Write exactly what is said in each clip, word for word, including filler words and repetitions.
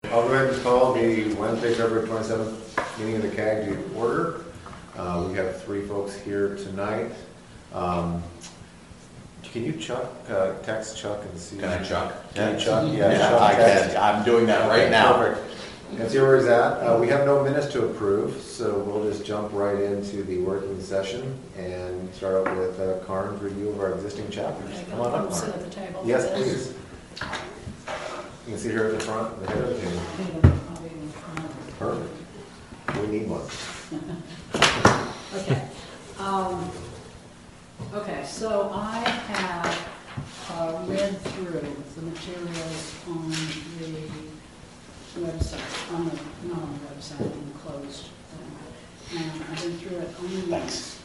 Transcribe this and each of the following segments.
I'll go ahead and call the Wednesday, February twenty-seventh meeting of the C A G to order. Uh, we have three folks here tonight. Um, can you Chuck, uh, text Chuck and see? Can I Chuck? Can you Chuck? Yeah, yeah Chuck I text. can. I'm doing that right now. Perfect. And see where he's at. Uh, we have no minutes to approve, so we'll just jump right into the working session and start out with uh, Karen's review of our existing chapters. Okay, Come on up, sit Karen. at the table. Yes, for this. please. You can see her at the front, the head of the table. I'll be in front. Perfect. We need one. Okay. Um, okay, so I have uh, read through the materials on the website, on the, not on the website, on the closed thing. And I've been through it only once.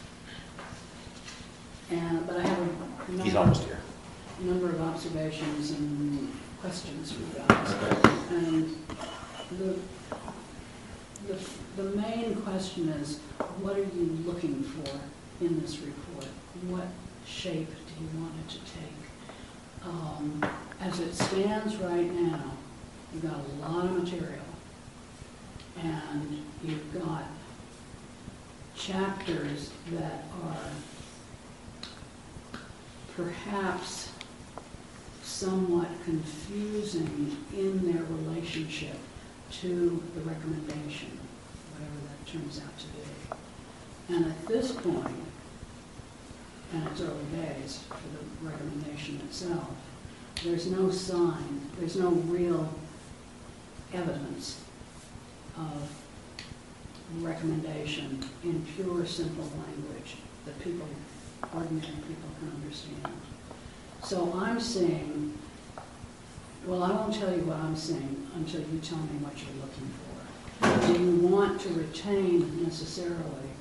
And, but I have a number, He's almost here. number of observations and questions for you guys. Okay. And the, the, the main question is, what are you looking for in this report? What shape do you want it to take? Um, as it stands right now, you've got a lot of material, and you've got chapters that are perhaps somewhat confusing in their relationship to the recommendation, whatever that turns out to be. And at this point, and it's early days for the recommendation itself, there's no sign, there's no real evidence of recommendation in pure, simple language that people, ordinary people can understand. So I'm saying, well, I won't tell you what I'm saying until you tell me what you're looking for. Do you want to retain necessarily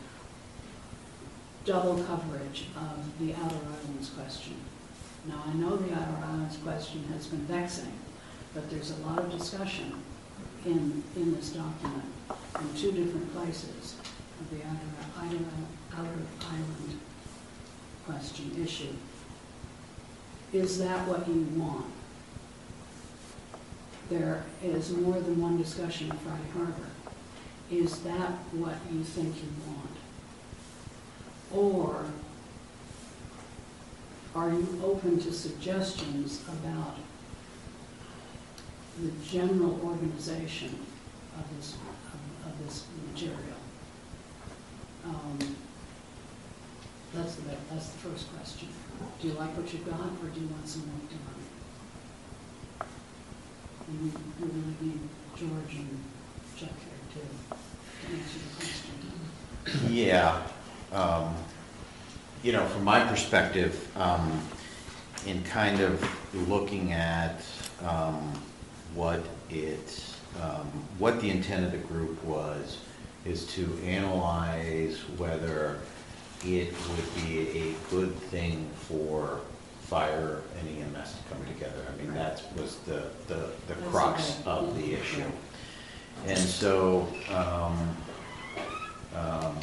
double coverage of the Outer Islands question? Now, I know the Outer Islands question has been vexing, but there's a lot of discussion in, in this document in two different places of the Outer, Outer, Outer Island question issue. Is that what you want? There is more than one discussion of Friday Harbor. Is that what you think you want? Or are you open to suggestions about the general organization of this, of, of this material? Um, that's, the, that's the first question. Do you like what you've got, or do you want some work done? And we, we really need George and Chuck here too to answer the question. Yeah. Um, you know, from my perspective, um, in kind of looking at um, what it, um, what the intent of the group was, is to analyze whether it would be a good thing for fire and E M S to come together. I mean, that was the, the, the crux of the issue. And so, um, um,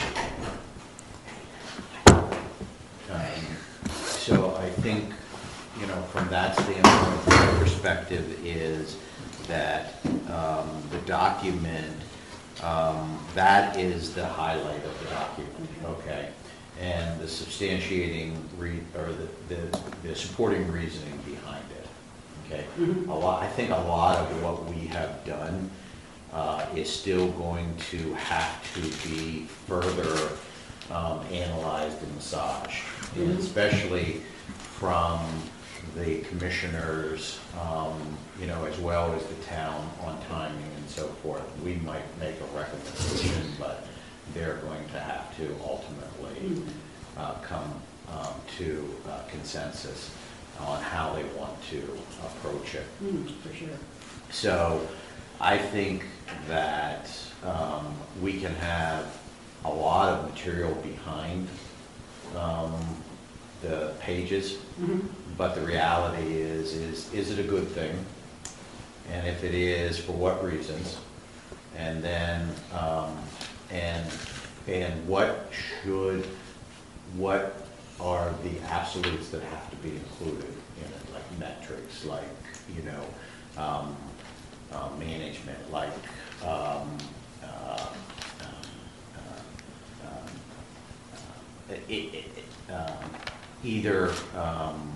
um, so I think, you know, from that standpoint, my perspective is that um, the document, um, that is the highlight of the document, okay? And the substantiating, re, or the, the, the supporting reasoning behind it, okay? Mm-hmm. A lot, I think a lot of what we have done uh, is still going to have to be further um, analyzed and massaged, Mm-hmm. and especially from the commissioners, um, you know, as well as the town on timing and so forth. We might make a recommendation, but they're going to have to ultimately uh, come um, to uh, consensus on how they want to approach it. Mm, for sure. So I think that um, we can have a lot of material behind um, the pages, Mm-hmm. but the reality is, is, is it a good thing? And if it is, for what reasons? And then, um, and, and what should, what are the absolutes that have to be included in it, like metrics, like, you know, um, uh, management, like um, uh, um, uh, um, uh, it, it, it, um, either um,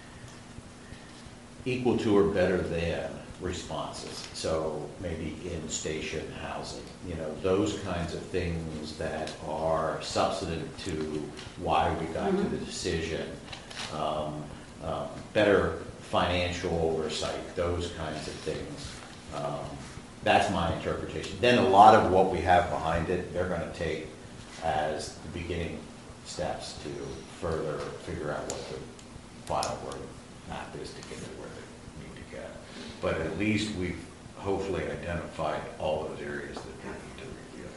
equal to or better than responses. So maybe in-station housing, you know, those kinds of things that are substantive to why we got Mhm. to the decision. Um, um, better financial oversight, those kinds of things. Um, that's my interpretation. Then a lot of what we have behind it, they're going to take as the beginning steps to further figure out what the final road map is to get to where they need to get. But at least we've hopefully identified all those areas that we need to review.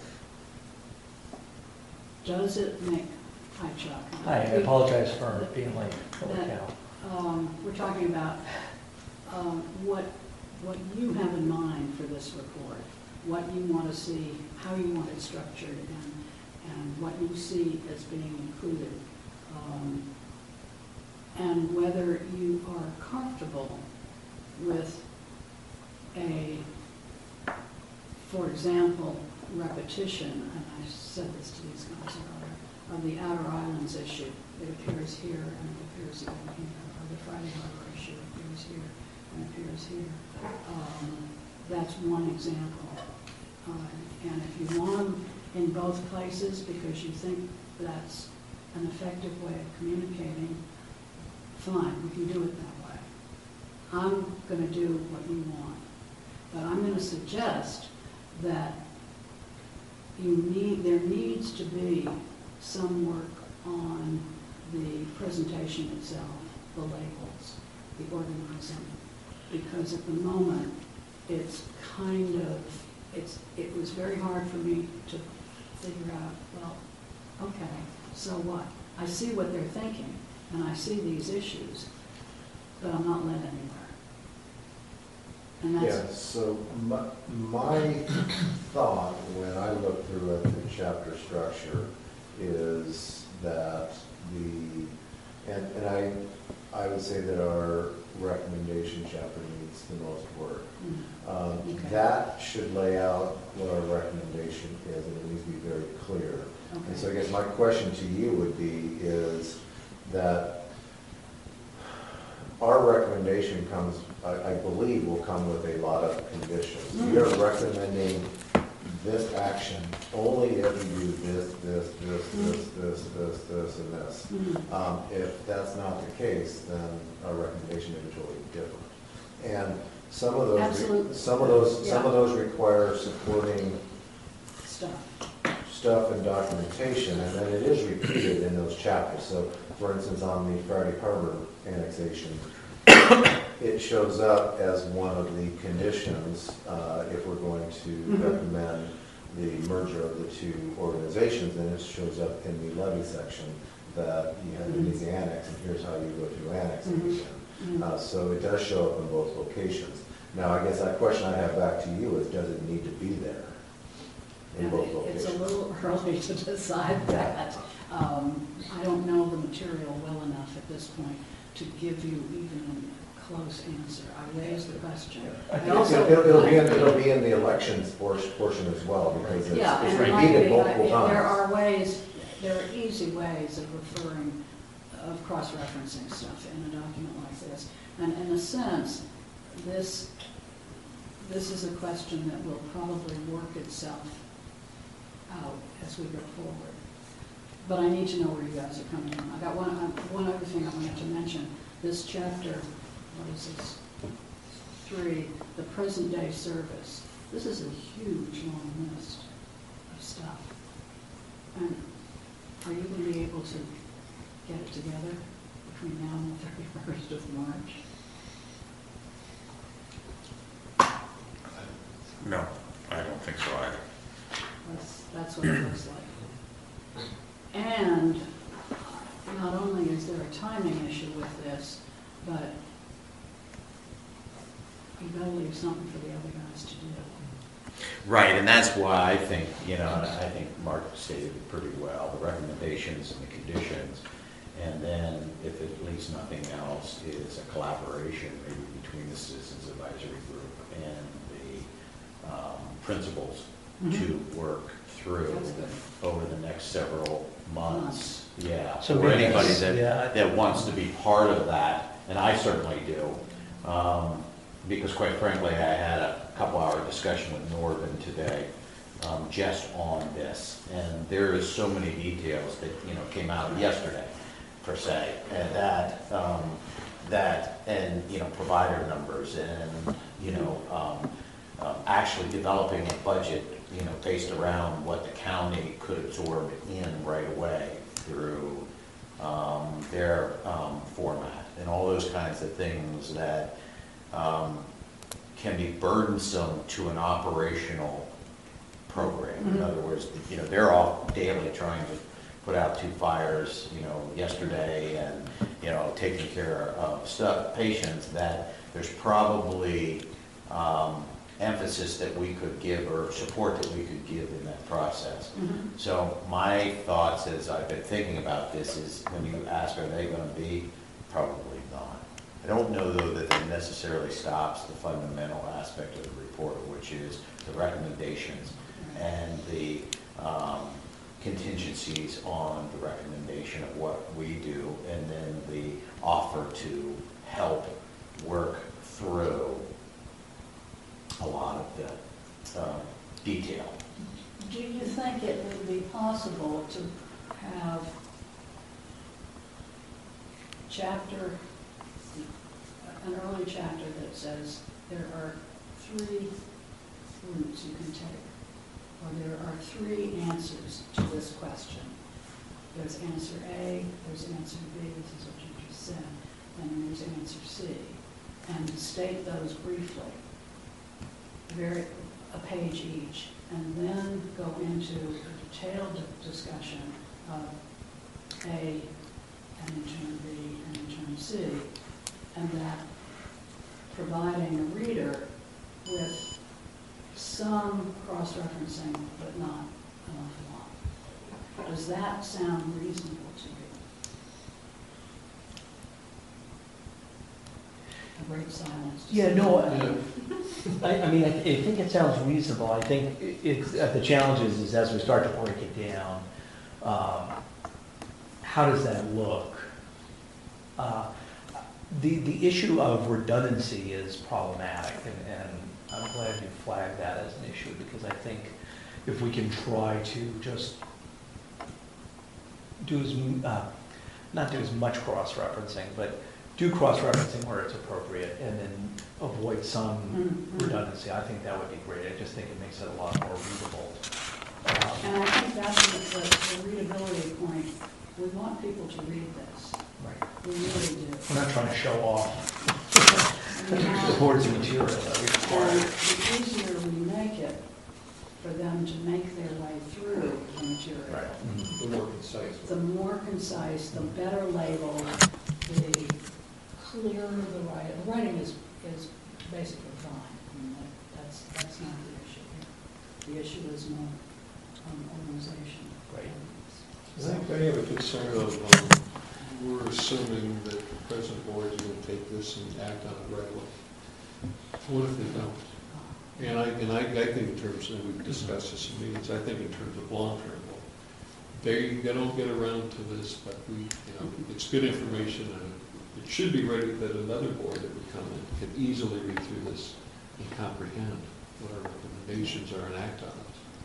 Does it make, hi Chuck. Hi, I apologize for being late. Holy That- cow. Um, we're talking about, um, what, what you have in mind for this report, what you want to see, how you want it structured, and, and what you see as being included. Um, and whether you are comfortable with a, for example, repetition, and I said this to these guys earlier, of the Outer Islands issue. It appears here and it appears again here, or the Friday Harbor issue appears here and appears here. Um, that's one example. Uh, and if you want them in both places because you think that's an effective way of communicating, fine, we can do it that way. I'm going to do what you want, but I'm going to suggest that you need, there needs to be some work on the presentation itself, the labels, the organizing, because at the moment it's kind of, it's, it was very hard for me to figure out, well, okay, so what? I see what they're thinking, and I see these issues, but I'm not led anywhere. And Yeah, that's, so my, my thought when I look through it, the chapter structure is that the, and, and I, I would say that our recommendation chapter needs the most work. mm, Um, Okay. That should lay out what our recommendation is, and it needs to be very clear. And so I okay. guess my question to you would be is that our recommendation comes, I, I believe, will come with a lot of conditions. We are recommending this action only if you do this, this, this, this, this, this, this, and this. Mhm. Um, if that's not the case, then our recommendation is totally different. And some of those, Absolutely. some of those, some of Yeah. those require supporting Stuff. stuff and documentation, and then it is repeated in those chapters. So, for instance, on the Friday Harbor annexation, it shows up as one of the conditions, uh, if we're going to Mhm. recommend the merger of the two organizations, and it shows up in the levy section that you have Mhm. these annex, and here's how you go through annexing Mhm. again. Mhm. Uh, so it does show up in both locations. Now, I guess that question I have back to you is, does it need to be there in And both it- locations? It's a little early to decide that. Um, I don't know the material well enough at this point to give you even a close answer. I raised the question. I I think also- It'll, it'll be in, it'll be in the elections portion, portion as well, because it's, Yeah, it's and it might repeated be- multiple I- times. There are ways, there are easy ways of referring, of cross-referencing stuff in a document like this. And in a sense, this, this is a question that will probably work itself out as we go forward. But I need to know where you guys are coming from. I got one, uh, one other thing I wanted to mention. This chapter, what is this? Three, the present day service. This is a huge, long list of stuff. And are you going to be able to get it together between now and the thirty-first of March? No, I don't think so either. That's, that's what it looks like. And not only is there a timing issue with this, but you've got to leave something for the other guys to do. Right, and that's why I think, you know, and I think Mark stated it pretty well, the recommendations and the conditions, and then if at least nothing else, is a collaboration maybe between the Citizens Advisory Group and the principals Mhm. to work through That's good. over the next several months. Yeah, So or maybe anybody that's- yeah. that, that wants to be part of that, and I certainly do. Um, Because quite frankly, I had a couple hour discussion with Norman today, um, just on this. And there is so many details that, you know, came out yesterday, per se, and that, um, that, and, you know, provider numbers and, you know, um, um, actually developing a budget, you know, based around what the county could absorb in right away through, um, their, um, format and all those kinds of things that, um, can be burdensome to an operational program. In Mhm. other words, you know, they're all daily trying to put out two fires, you know, yesterday and, you know, taking care of stuff, patients, that there's probably um, emphasis that we could give or support that we could give in that process. Mhm. So my thoughts as I've been thinking about this is, when you ask, are they gonna be? Probably not. I don't know, though, that that necessarily stops the fundamental aspect of the report, which is the recommendations and the um, contingencies on the recommendation of what we do, and then the offer to help work through a lot of the um, detail. Do you think it would be possible to have chapter, an early chapter that says there are three routes you can take, or there are three answers to this question? There's answer A, there's answer B, this is what you just said, and there's answer C. And state those briefly, very, a page each, and then go into a detailed discussion of A, and in turn B, and in turn C, and that providing a reader with some cross-referencing, but not an awful lot. Does that sound reasonable to you? A great silence. Yeah, no, I, I I mean, I I think it sounds reasonable. I think it- it's, uh, the challenge is, is as we start to break it down, um, how does that look? Uh, The, the issue of redundancy is problematic, and, and I'm glad you flagged that as an issue, because I think if we can try to just do as, m- uh, not do as much cross-referencing, but do cross-referencing where it's appropriate, and then avoid some Mhm. redundancy, I think that would be great. I just think it makes it a lot more readable. Um, And I think that's the, the the readability point. We want people to read this. Right. We really do. We're not trying to show off We the want- board's material that we And require. the easier we make it for them to make their way through the material. Right. The more concise. The more concise, the better labeled, the clearer the writing. The writing is, is basically fine. I mean, that, that's, that's not the issue. The issue is more um, organization. Right. I think I have a concern of, um, we're assuming that the present board is going to take this and act on it right away. What if they don't? And I, and I, I think in terms, and we've discussed this in meetings, I think in terms of long-term goal. They, they don't get around to this, but we, you know, it's good information, and it should be ready that another board that would come in can easily read through this and comprehend what our recommendations are and act on it.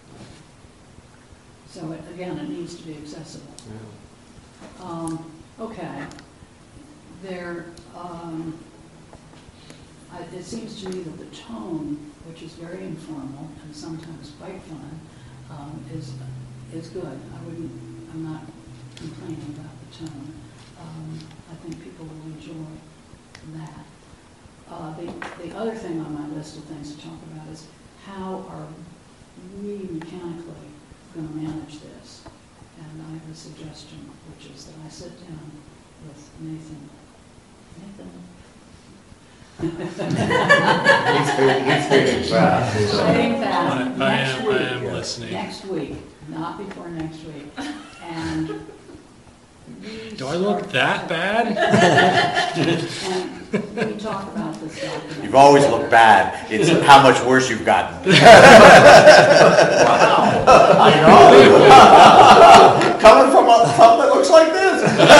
So it, again, it needs to be accessible. Yeah. Um, okay. There, um, I, it seems to me that the tone, which is very informal and sometimes quite fun, um, is, is good. I wouldn't, I'm not complaining about the tone. Um, I think people will enjoy that. Uh, the, the other thing on my list of things to talk about is how are we mechanically going to manage this? And I have a suggestion, which is that I sit down with Nathan. Nathan? He's reading fast. Writing fast. I I Next am, I week. am listening. Next week, not before next week. And we Do I look start- that bad? And we talk about this document. You've always looked bad. It's how much worse you've gotten. I know. Coming from a, something that looks like this.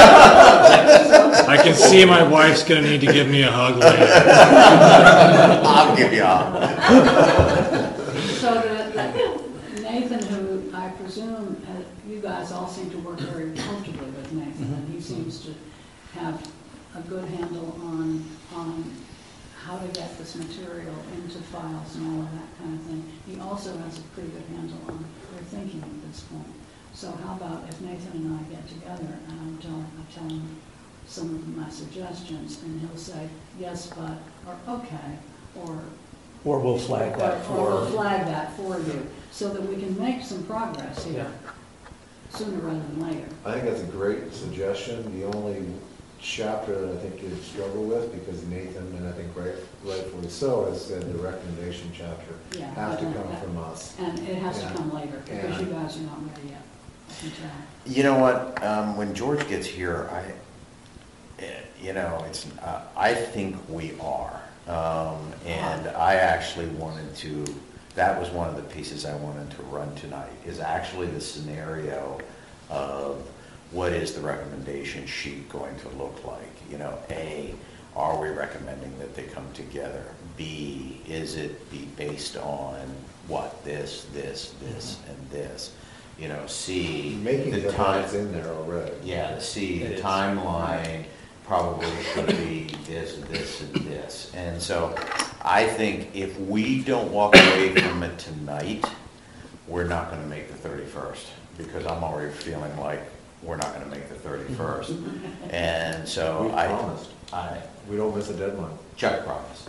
I can see my wife's gonna need to give me a hug later. I'll give you a. So the- Nathan, who I presume, uh, you guys all seem to work very comfortably with Nathan, and he seems to have a good handle on, on how to get this material into files and all of that kind of thing. He also has a pretty good handle on their thinking at this point. So how about if Nathan and I get together and I'm telling, I'm telling him some of my suggestions, and he'll say, yes, but, or okay, or Or we'll flag that or, or we'll for, flag that for you, so that we can make some progress here, sooner rather than later. I think that's a great suggestion. The only chapter that I think you'd struggle with, because Nathan, and I think right, rightfully so, has said the recommendation chapter Yeah, has to but come that- from us. And it has to Yeah. come later, because And- you guys are not ready yet, I can tell. You know what? Um, when George gets here, I, eh, you know, it's. Uh, I think we are, um, and I actually wanted to. That was one of the pieces I wanted to run tonight. Is actually the scenario of what is the recommendation sheet going to look like? You know, A, are we recommending that they come together? B, is it be based on what? This, this, this, and this. You know, C, Making the the time. lines in there already. Yeah, the C, It the is. timeline probably should be this, this, and this. And so I think if we don't walk away from it tonight, we're not gonna make the thirty-first, because I'm already feeling like we're not gonna make the thirty-first. And so We I, promised. I, We don't miss a deadline. Chuck promised.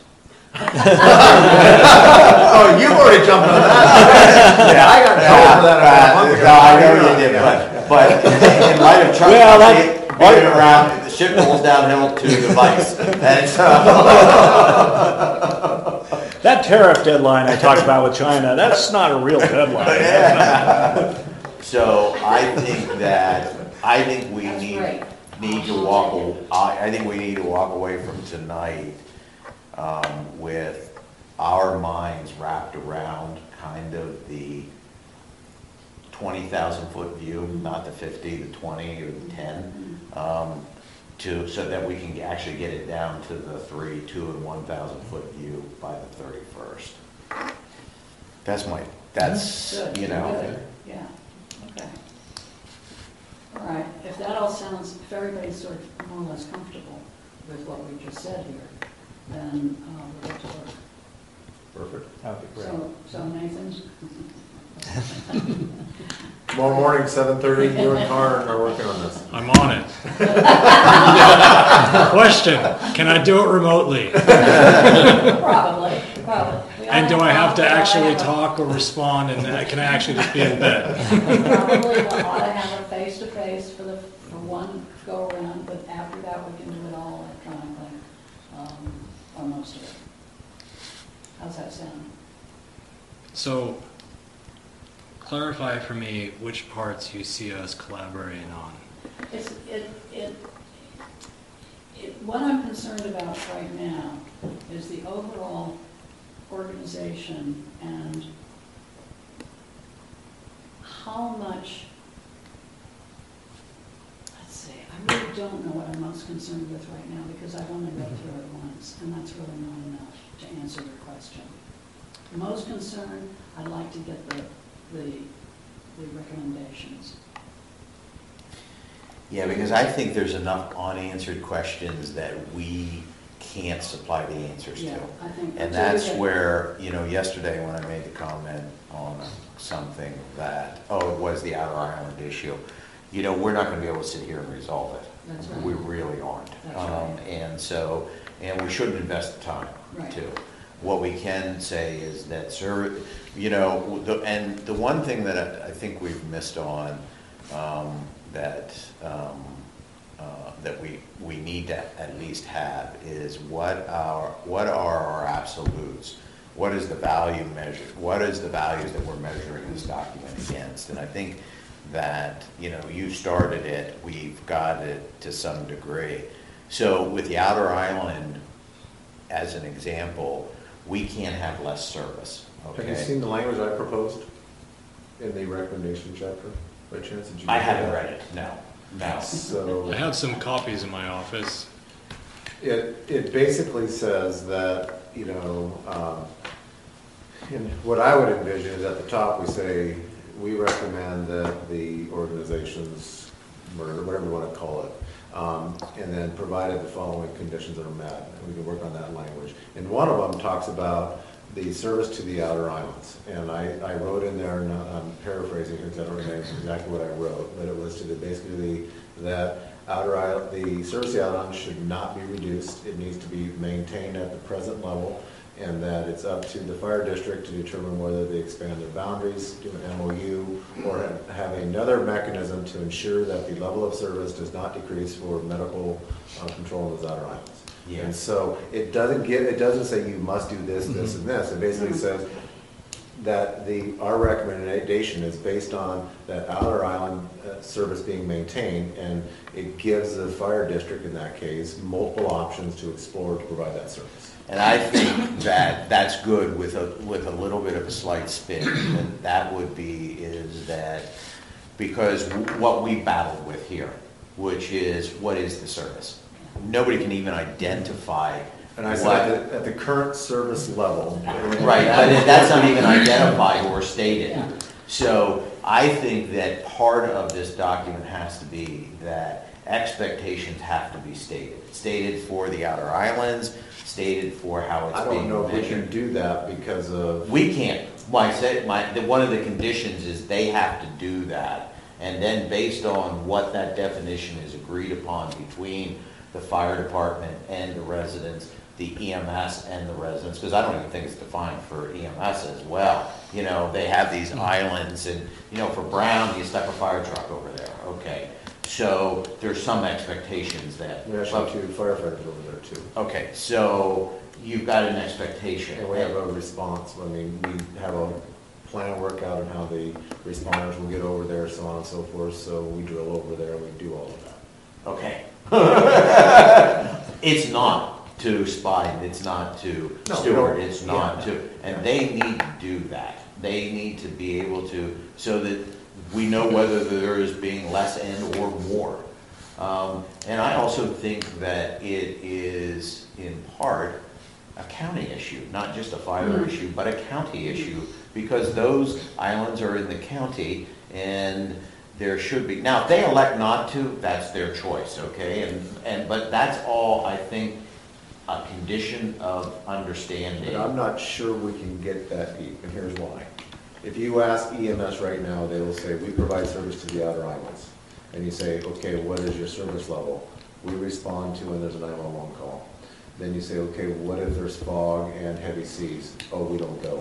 Oh, you already jumped on that. Yeah, I got that about a month ago. No, I know you did, but, but in light of Chuck Well, that- being around, the ship rolls downhill to the vice. And so, That tariff deadline I talked about with China, that's not a real deadline. so I think that, I think we That's need, great. need to walk, a- I, I think we need to walk away from tonight um, with our minds wrapped around kind of the twenty thousand foot view, not the fifty, the twenty, or the ten, um, to, so that we can actually get it down to the three, two, and one thousand foot view by the thirty-first. That's my, that's, Good, you know. good, yeah, okay. All right, if that all sounds, if everybody's sort of more or less comfortable with what we just said here, then uh, we'll get to work. Perfect. that would be great. So, so Nathan? Tomorrow morning, seven thirty, you and Karen are working on this. I'm on it. Question, can I do it remotely? Probably, probably. We And do ought I have to we ought actually have a- talk or respond, and uh, can I actually just be in bed? Probably we ought to have a face-to-face for the, for one go-around, but after that, we can do it all electronically, um, or most of it. How's that sound? So, clarify for me which parts you see us collaborating on. It's, it, it, it, what I'm concerned about right now is the overall organization and how much, let's see, I really don't know what I'm most concerned with right now, because I've only read through it once, and that's really not enough to answer your question. Most concerned, I'd like to get the, the, the recommendations. Yeah, because I think there's enough unanswered questions that we can't supply the answers Yeah, to. I think. And until we that's get- where, you know, yesterday when I made the comment on something that, oh, it was the outer island issue, you know, we're not gonna be able to sit here and resolve it. That's right. We really aren't. That's Um, right. And so, and we shouldn't invest the time Right. too. What we can say is that, sir, you know, the, and the one thing that I, I think we've missed on, um, that, um, uh, that we, we need to at least have is what our, what are our absolutes? What is the value measure, what is the values that we're measuring this document against? And I think that, you know, you started it, we've got it to some degree. So with the outer island as an example, we can't have less service, okay? Have you seen the language I proposed in the recommendation chapter, by chance? Did you I look at haven't that? read it, no, no. So. I have some copies in my office. It, it basically says that, you know, um, and what I would envision is at the top, we say, we recommend that the organizations, or whatever you want to call it, um, and then provided the following conditions are met, and we can work on that language. And one of them talks about the service to the outer islands, and I, I wrote in there, and I'm paraphrasing because I don't remember exactly what I wrote, but it was to the, basically that outer island, the service to the outer islands should not be reduced. It needs to be maintained at the present level, and that it's up to the fire district to determine whether they expand their boundaries, do an M O U, or have another mechanism to ensure that the level of service does not decrease for medical uh, control of those outer islands. Yeah. And so it doesn't get, it doesn't say you must do this, this, and this. It basically says that the, our recommendation is based on that outer island uh, service being maintained, and it gives the fire district, in that case, multiple options to explore to provide that service. And I think that that's good with a, with a little bit of a slight spin. And that would be is that, because what we battled with here, which is what is the service? Nobody can even identify. And I said, what- at the, at the current service level. Right, but it- that's not even identified or stated. So I think that part of this document has to be that expectations have to be stated. Stated for the outer islands, stated for how I it's don't being know if we can measured. do that because of, We can't. My, say- my, the, one of the conditions is they have to do that. And then based on what that definition is agreed upon between the fire department and the residents, the E M S and the residents, because I don't even think it's defined for E M S as well. You know, they have these islands, and, you know, for Brown, you stuck a fire truck over there, okay. So there's some expectations that. we actually have two firefighters over there too. Okay, so you've got an expectation. And we have a response, I mean, we have a plan workout on how the responders will get over there, so on and so forth, so we drill over there, and we do all of that. Okay. It's not to spy, it's not to No, we steward, don't- it's not yeah. to, and they need to do that. They need to be able to, so that we know whether there is being less and or more. Um, and I also think that it is in part a county issue, not just a fire Mm. issue, but a county issue, because those islands are in the county, and there should be, now, if they elect not to, that's their choice, okay? And, and, but that's all, I think, a condition of understanding. But I'm not sure we can get that deep, and here's why. If you ask E M S right now, they will say, we provide service to the outer islands. And you say, okay, what is your service level? We respond to when there's a nine one one call. Then you say, okay, what if there's fog and heavy seas? Oh, we don't go.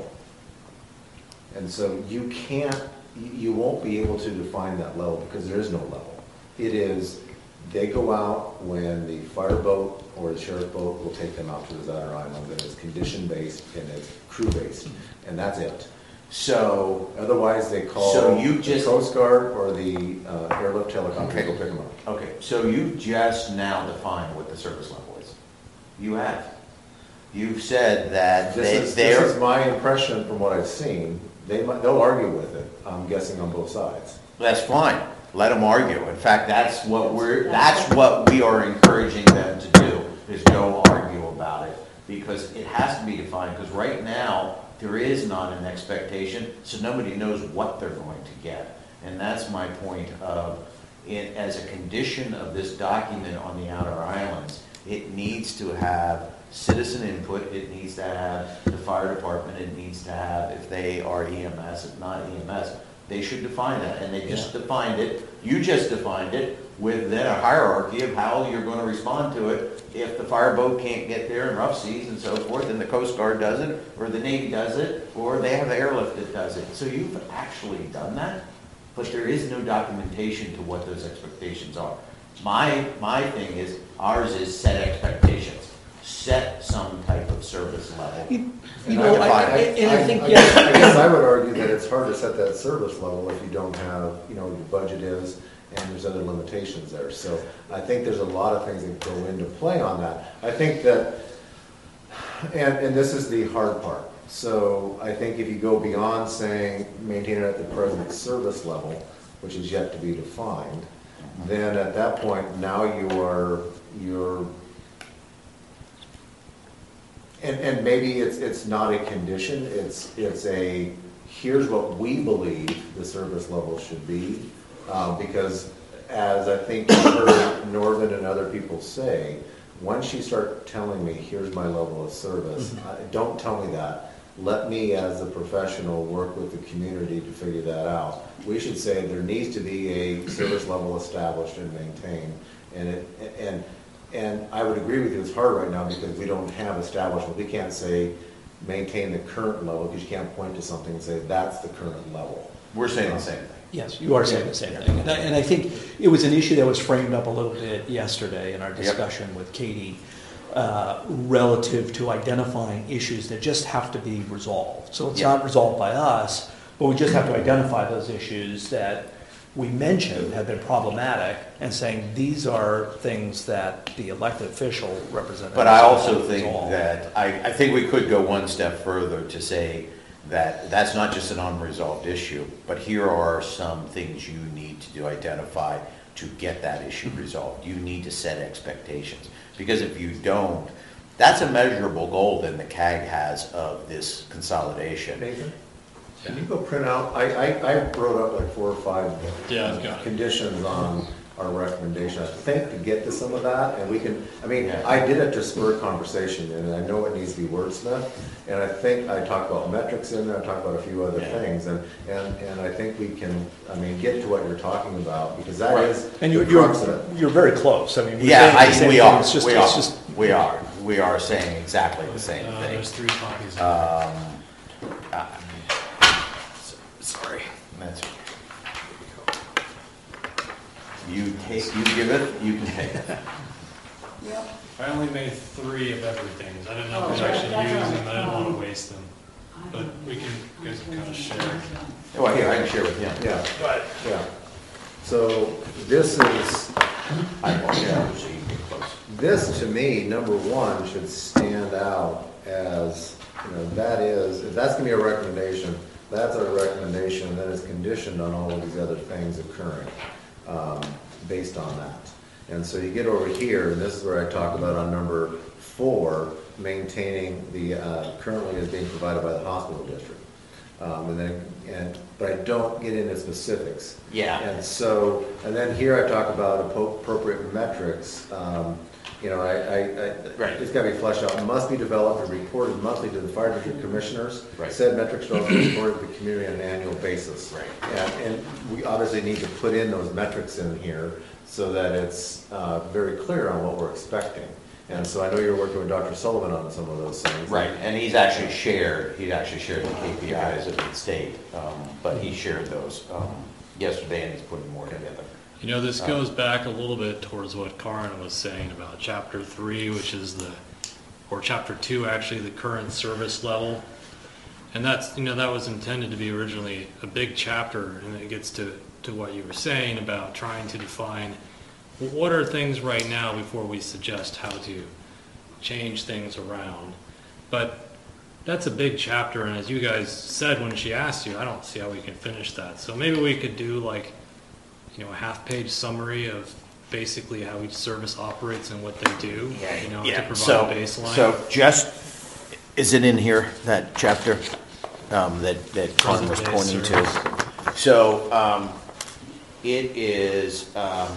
And so you can't, you- you won't be able to define that level because there is no level. It is, they go out when the fire boat or the sheriff boat will take them out to those outer islands, and it's condition-based and it's crew-based, and that's it. So, Otherwise, they call So you the just- Coast Guard or the uh, airlift helicopter to Okay. go pick them up. okay, so you just now defined what the service level is. You have. You've said that This they, is, this is they're, my impression from what I've seen. They might, they'll argue with it, I'm guessing on both sides. that's fine. Let them argue. In fact, that's what we're, that's what we are encouraging them to do, is go argue about it. Because it has to be defined, because right now, there is not an expectation, so nobody knows what they're going to get. And that's my point of, it, as a condition of this document on the outer islands, it needs to have citizen input, it needs to have the fire department, it needs to have, if they are E M S, if not E M S, they should define that, and they just defined it, you just defined it, with then a hierarchy of how you're gonna respond to it. If the fireboat can't get there in rough seas and so forth, then the Coast Guard does it, or the Navy does it, or they have the airlift that does it. So you've actually done that, but there is no documentation to what those expectations are. My, my thing is, ours is set expectations, set some type of service level. You And know, I- I- I- and I think, I yeah. guess- I guess I would argue that it's hard to set that service level if you don't have, you know, your budget is, and there's other limitations there. So I think there's a lot of things that go into play on that. I think that And, and this is the hard part. So I think if you go beyond saying maintain it at the present service level, which is yet to be defined, then at that point, now you are, you're, and, and maybe it's, it's not a condition, it's, it's a, here's what we believe the service level should be. Um, because as I think you heard Norman and other people say, once you start telling me, here's my level of service, Mm-hmm. uh, don't tell me that. Let me, as a professional, work with the community to figure that out. We should say there needs to be a service level established and maintained. And it, and, and I would agree with you, it's hard right now because we don't have establishment. We can't say maintain the current level because you can't point to something and say that's the current level. We're saying the same thing. Yes, you are saying the same thing. And I, and I think it was an issue that was framed up a little bit yesterday in our discussion with Katie, uh, relative to identifying issues that just have to be resolved. So it's Yeah. not resolved by us, but we just have to identify those issues that we mentioned have been problematic and saying these are things that the elected official representatives. But I also have to think resolve. that, I, I think we could go one step further to say that that's not just an unresolved issue, but here are some things you need to identify to get that issue resolved. You need to set expectations. Because if you don't, that's a measurable goal that the C A G has of this consolidation. Nathan, can you go print out, I, I, I wrote up like four or five Yeah, I've got it. conditions on our recommendation, I think, to get to some of that, and we can, I mean, Yeah. I did it to spur conversation, and I know it needs to be wordsmithed, and I think I talked about metrics in there, I talked about a few other Yeah. things, and, and, and I think we can, I mean, get to what you're talking about, because that Right. is And you're, the crux of you're, it. you're very close. I mean, we're Yeah, saying the I, same we thing. are, It's just, we it's are, just, we are, we are saying exactly the same Uh, thing. there's three copies. Um, uh, s- Sorry, that's. You take, you give it, you can take it. Yep. I only made three of everything. I didn't know Oh, if we actually that's use all them. I didn't want right. to waste them. I But don't- we can, you guys can kind of share. Well, here, I can share with him. Yeah, yeah. So, this is, I want you to, so you can get close. this, to me, number one, should stand out as, you know, that is, if that's gonna be a recommendation, that's our recommendation, then it's conditioned on all of these other things occurring, um, based on that. And so you get over here, and this is where I talk about on number four, maintaining the, uh, currently is being provided by the hospital district. Um, and then, and, but I don't get into specifics. Yeah. And so, and then here I talk about appro- appropriate metrics. Um, you know, I, I, I, Right. it's gotta be fleshed out. It must be developed and reported monthly to the fire district commissioners. Right. Said metrics are also reported to the community on an annual basis. Right. And, and we obviously need to put in those metrics in here so that it's, uh, very clear on what we're expecting. And so I know you're working with Doctor Sullivan on some of those things. Right, and he's actually shared, he actually shared the K P Is of the state, um, but he shared those um, yesterday and he's putting more together. You know, this goes back a little bit towards what Karin was saying about chapter three, which is the, or chapter two, actually, the current service level. And that's, you know, that was intended to be originally a big chapter, and it gets to, to what you were saying about trying to define what are things right now before we suggest how to change things around. But that's a big chapter, and as you guys said when she asked you, I don't see how we can finish that. So maybe we could do like, you know, a half-page summary of basically how each service operates and what they do, you know, to provide So, a baseline. so just, is it in here, that chapter, um, that, that Con was Present-day pointing service. to? So, um, it is, um,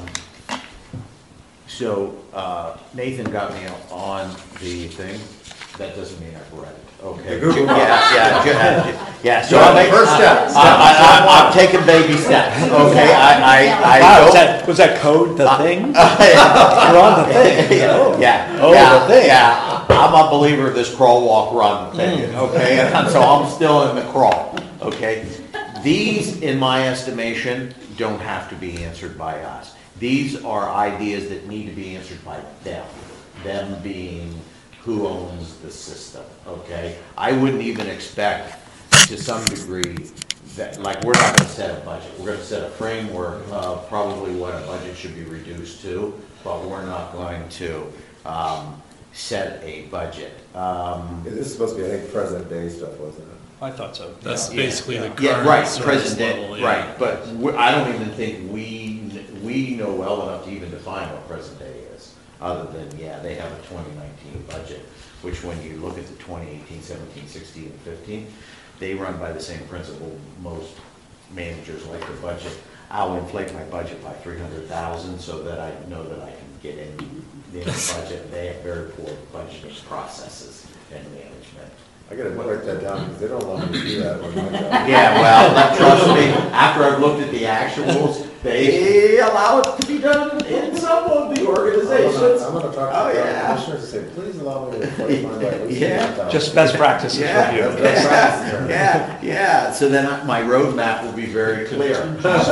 so, uh, Nathan got me on the thing. That doesn't mean I've read it, okay? Google Yeah, yeah, yeah, yeah, so Yeah, I'm, making- first step. I, I, I'm, I'm taking baby steps, okay? I, I, I. wow, don't- was that, was that code the thing? You're on the thing. Oh. Yeah. Oh, yeah, the thing. Yeah, I'm a believer of this crawl, walk, run thing, okay? And so I'm still in the crawl, okay? These, in my estimation, don't have to be answered by us. These are ideas that need to be answered by them, them being who owns the system, okay? I wouldn't even expect, to some degree, that, like, we're not gonna set a budget. We're gonna set a framework of probably what a budget should be reduced to, but we're not going to, um, set a budget. Um, This is supposed to be, I think, President Day stuff, wasn't it? I thought so. That's Yeah. basically the Yeah, current right, service president, level, yeah. right, but we- I don't even think we, we know well enough to even define what present day is, other than, yeah, they have a twenty nineteen budget, which when you look at the twenty eighteen, seventeen, sixteen, and fifteen, they run by the same principle most managers like the budget. I'll inflate my budget by three hundred thousand so that I know that I can get in the budget. They have very poor budgeting processes and management. I gotta write that down, because they don't allow me to do that with my job. Yeah, well, that- trust me, after I've looked at the actuals, they allow it to be done in some of the I'm gonna, organizations. I'm gonna talk Oh, to the yeah. commissioners and say, please allow me to inflate mine by at least Yeah. one thousand. Just best practices Yeah, review. yeah, yeah, yeah, so then I- my roadmap will be very clear.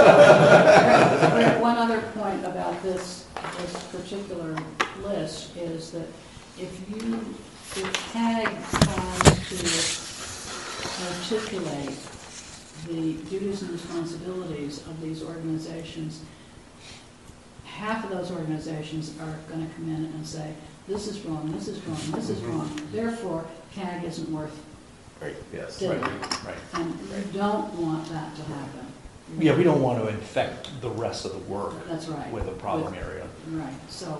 One other point about this, this particular list is that if you, if CAG tries to articulate the duties and responsibilities of these organizations, half of those organizations are going to come in and say, this is wrong, this is wrong, this is wrong, therefore CAG isn't worth Right. Yes. doing. Right. And you don't want that to happen. Yeah, we don't want to infect the rest of the work That's right. with a problem With- area. Right, so,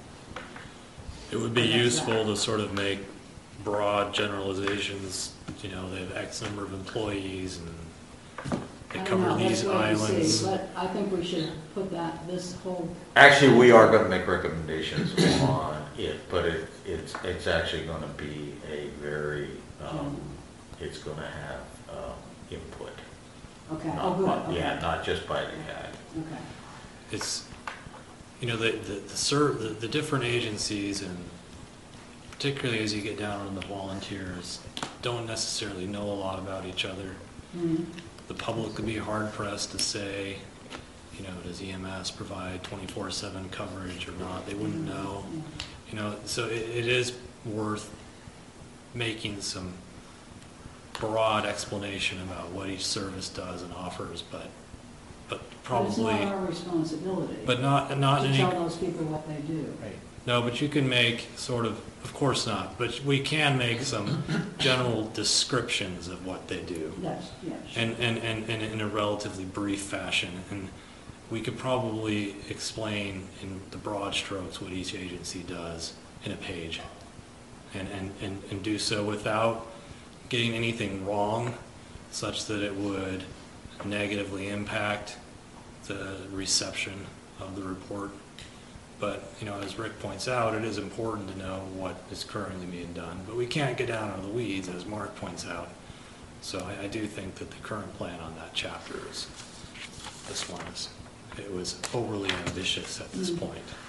It would be That's useful that. to sort of make broad generalizations, you know, they have X number of employees and they I don't cover know, let's these wait and see, islands. but I think we should put that, this whole, Actually, we are gonna make recommendations on it, but it, it's, it's actually gonna be a very, um, it's gonna have, um, input. okay, oh, Not good, by- okay. Yeah, not just by the CAG. Okay, It's, you know, the, the, the ser, the, the different agencies and particularly as you get down on the volunteers, don't necessarily know a lot about each other. Mhm. The public would be hard pressed to say, you know, does E M S provide twenty-four seven coverage or not? They wouldn't know. Yeah. You know, so it, it is worth making some broad explanation about what each service does and offers, but, but probably, But it's not our responsibility but not, not to any, tell those people what they do. Right. no, but you can make sort of, of course not, but we can make some general descriptions of what they do. Yes, yes. And, and, and, and in a relatively brief fashion, and we could probably explain in the broad strokes what each agency does in a page. And, and, and, and do so without getting anything wrong such that it would negatively impact the reception of the report. But, you know, as Rick points out, it is important to know what is currently being done, but we can't get down into the weeds, as Mark points out. So I, I do think that the current plan on that chapter is, this one is, it was overly ambitious at this Mm. point.